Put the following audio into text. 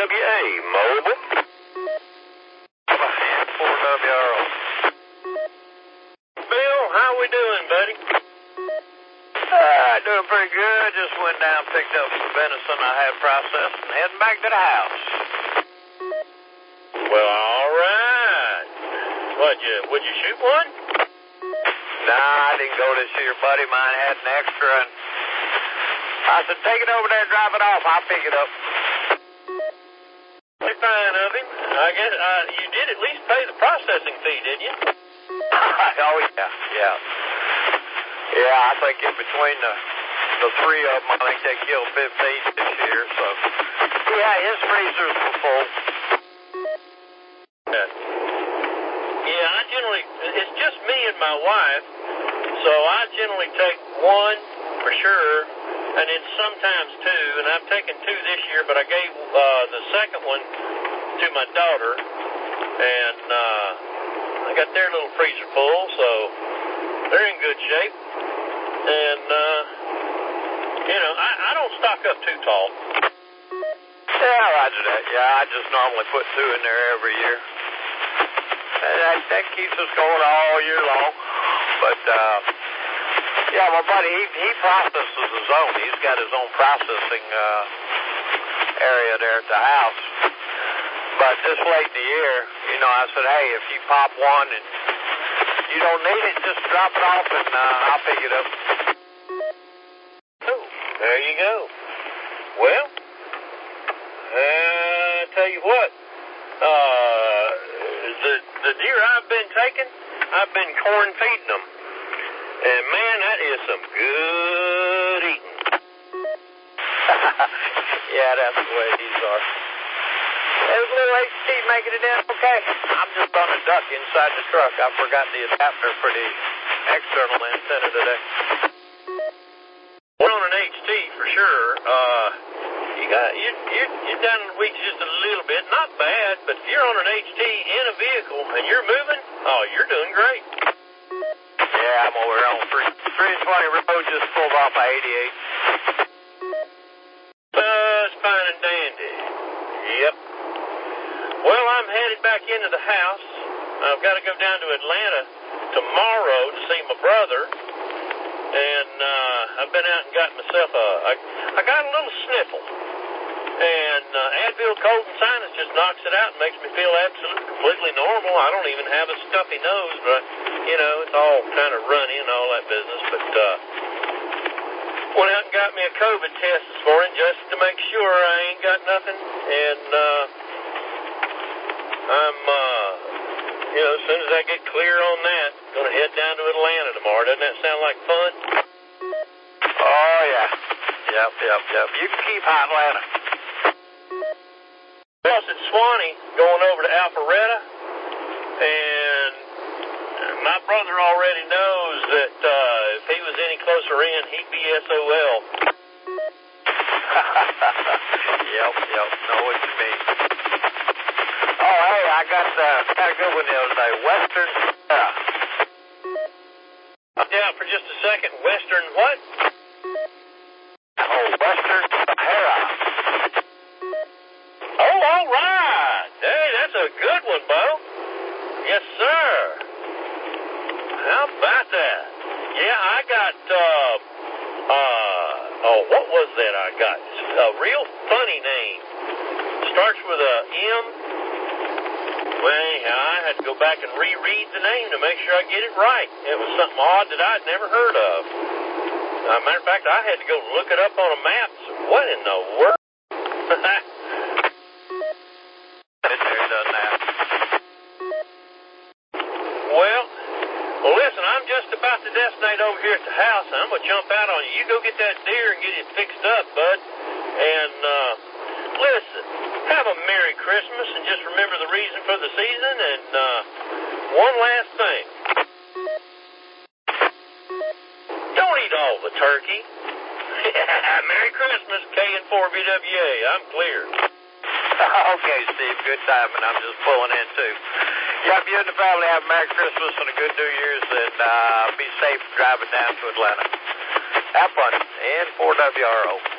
NWA Mobile. And 4WRO. Bill, how we doing, buddy? Doing pretty good. Just went down, picked up some venison I had processed, and heading back to the house. Well, all right. Would you shoot one? Nah, I didn't go this year, buddy. Mine had an extra, and I said, take it over there, drive it off. I'll pick it up. Pretty fine of him. I guess you did at least pay the processing fee, didn't you? Oh, yeah. Yeah, I think in between the three of them, I think they killed 15 this year, so. Yeah, his freezers were full. Yeah, it's just me and my wife, so I generally take one for sure, and then sometimes two, and I've taken two this year, but I gave the second one to my daughter, and I got their little freezer full, so they're in good shape. And, I don't stock up too tall. Yeah, roger that. Yeah, I just normally put two in there every year. And that keeps us going all year long. But, yeah, my buddy, he processes his own. He's got his own processing area there at the house. But this late in the year, I said, hey, if you pop one and you don't need it, just drop it off and I'll pick it up. Oh, there you go. Well, I tell you what, the deer I've been taking, I've been corn feeding them. And man, that is some good eating. Yeah, that's the way these are. There's a little HT making it in okay. I'm just on a duck inside the truck. I forgot the adapter for the external antenna today. We're on an HT for sure. You're down in the weeds just a little bit. Not bad, but if you're on an HT in a vehicle and you're moving, you're doing great. Yeah, I'm over on 320 road, just pulled off of 88. It's fine and dandy. Yep. Well, I'm headed back into the house. I've got to go down to Atlanta tomorrow to see my brother. And I've been out and got myself I got a little sniffle. And Advil cold and sinus just knocks it out and makes me feel absolutely completely normal. I don't even have a stuffy nose, but, it's all kind of runny and all that business. But went out and got me a COVID test this morning just to make sure I ain't got nothing. And I'm, as soon as I get clear on that, going to head down to Atlanta tomorrow. Doesn't that sound like fun? Oh, yeah. Yep. You can keep Atlanta. Well, it's at Swanee, going over to Alpharetta, and my brother already knows that if he was any closer in, he'd be SOL. Yep. Know what you mean. Oh, hey, I got a good one the other day. Western Sahara. I'm down for just a second. Western what? Oh, Western Sahara. Oh, all right. Hey, that's a good one, Bo. Yes, sir. How about that? Yeah, I got, what was that I got? It's a real funny name. Starts with a M. Well, anyhow, I had to go back and reread the name to make sure I get it right. It was something odd that I'd never heard of. Matter of fact, I had to go look it up on a map. So what in the world? Well, listen, I'm just about to destinate over here at the house, and I'm going to jump out on you. You go get that deer and get it fixed up, bud. And, listen, have a Merry Christmas, and just remember the reason for the season, and, one last thing. Don't eat all the turkey. Merry Christmas, K&4BWA. I'm clear. Okay, Steve, good timing. I'm just pulling in, too. Yeah, you and the family have a Merry Christmas and a good New Year's, and be safe driving down to Atlanta. Have fun. And 4WRO.